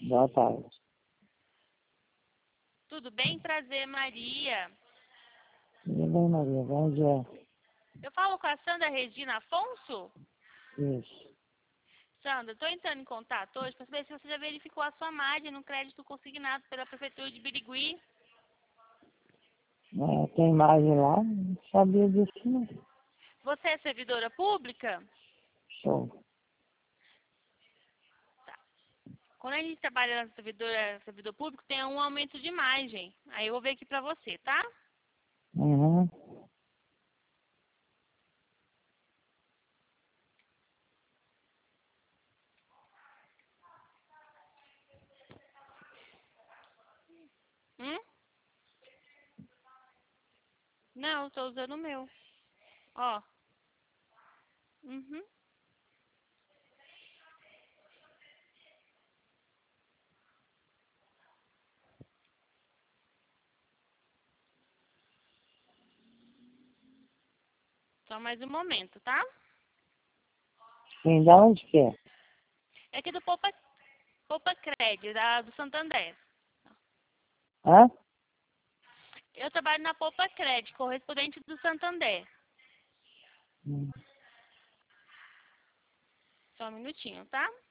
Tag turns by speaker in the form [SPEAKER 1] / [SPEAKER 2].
[SPEAKER 1] Boa tarde.
[SPEAKER 2] Tudo bem? Prazer, Maria.
[SPEAKER 1] Tudo bem, Maria? Bom dia.
[SPEAKER 2] Eu falo com a Sandra Regina Afonso?
[SPEAKER 1] Isso.
[SPEAKER 2] Sandra, estou entrando em contato hoje para saber se você já verificou a sua margem no crédito consignado pela Prefeitura de Birigui.
[SPEAKER 1] Tem imagem lá? Não sabia disso, não.
[SPEAKER 2] Você é servidora pública?
[SPEAKER 1] Show.
[SPEAKER 2] Quando a gente trabalha na servidor público, tem um aumento de margem. Aí eu vou ver aqui para você, tá?
[SPEAKER 1] Uhum.
[SPEAKER 2] Hum? Não, estou usando o meu. Ó. Uhum. Só mais um momento, tá?
[SPEAKER 1] Quem dá onde que é?
[SPEAKER 2] É aqui do Poupa Crédito, do Santander.
[SPEAKER 1] Hã?
[SPEAKER 2] Eu trabalho na Poupa Crédito, correspondente do Santander.
[SPEAKER 1] Hum.
[SPEAKER 2] Só um minutinho, tá?